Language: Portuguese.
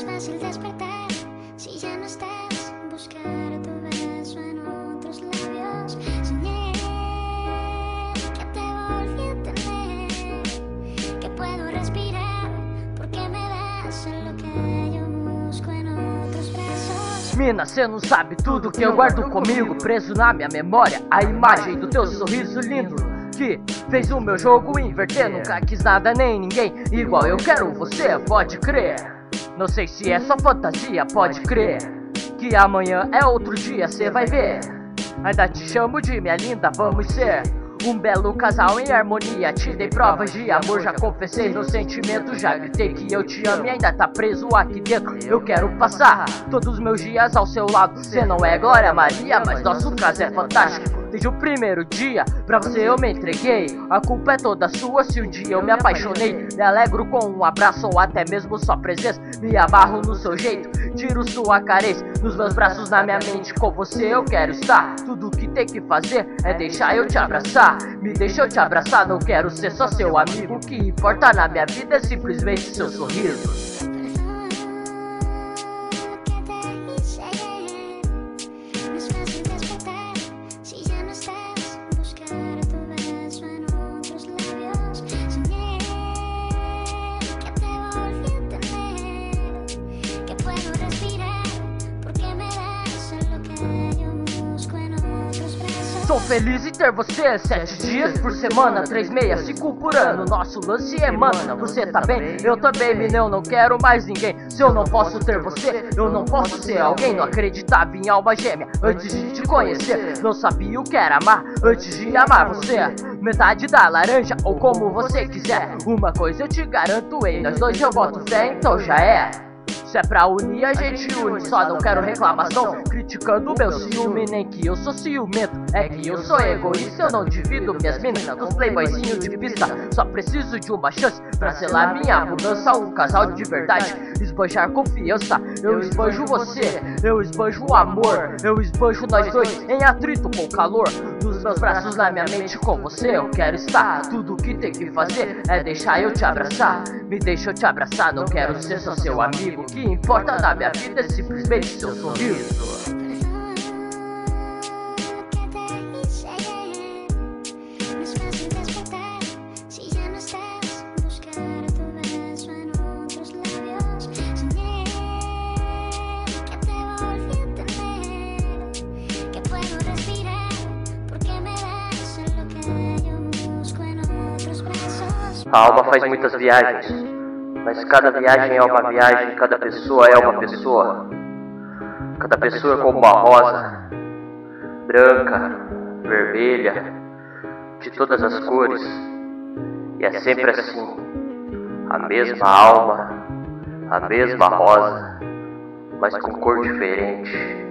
es fácil despertar si ya no estás. Buscar tu beso en otros labios. Soñé que te volví a tener, que puedo respirar porque me das en lo que yo busco en outros braços. Mina, cê não sabe tudo que eu guardo comigo, preso na minha memória, a imagem do teu sorriso lindo, que fez o meu jogo inverter. Nunca quis nada nem ninguém igual eu quero você, pode crer. Não sei se é só fantasia, pode crer que amanhã é outro dia, cê vai ver. Ainda te chamo de minha linda, vamos ser um belo casal em harmonia. Te dei provas de amor, já confessei meu sentimento, já gritei que eu te amo e ainda tá preso aqui dentro. Eu quero passar todos os meus dias ao seu lado. Cê não é Glória Maria, mas nosso caso é fantástico. Desde o primeiro dia, pra você eu me entreguei. A culpa é toda sua se um dia eu me apaixonei. Me alegro com um abraço ou até mesmo sua presença. Me amarro no seu jeito, tiro sua carência nos meus braços, na minha mente. Com você eu quero estar. Tudo que tem que fazer é deixar eu te abraçar. Me deixa eu te abraçar, não quero ser só seu amigo. O que importa na minha vida é simplesmente seu sorriso. Sou feliz em ter você 7 dias por semana, 365 por ano. Nosso lance emana. Você tá bem? Eu também, mina, eu não quero mais ninguém. Se eu não posso ter você, eu não posso ser alguém. Não acreditava em alma gêmea antes de te conhecer. Não sabia o que era amar antes de amar você. Metade da laranja ou como você quiser. Uma coisa eu te garanto, ei, nós dois eu boto fé, então já é. Se é pra unir, a gente une, só não quero reclamação criticando meu ciúme, nem que eu sou ciumento. É que eu sou egoísta, eu não divido minhas minas com os playboyzinhos de pista. Só preciso de uma chance pra selar minha mudança. Um casal de verdade, esbanjar confiança. Eu esbanjo você, eu esbanjo o amor. Eu esbanjo nós dois em atrito com calor. Nos meus braços, na minha mente, com você eu quero estar. Tudo que tem que fazer é deixar eu te abraçar. Me deixa eu te abraçar, não quero ser só seu amigo. O que importa na minha vida é simplesmente seu sorriso. A alma faz muitas viagens, mas cada viagem é uma viagem, cada pessoa é uma pessoa. Cada pessoa é como uma rosa, branca, vermelha, de todas as cores. E é sempre assim, a mesma alma, a mesma rosa, mas com cor diferente.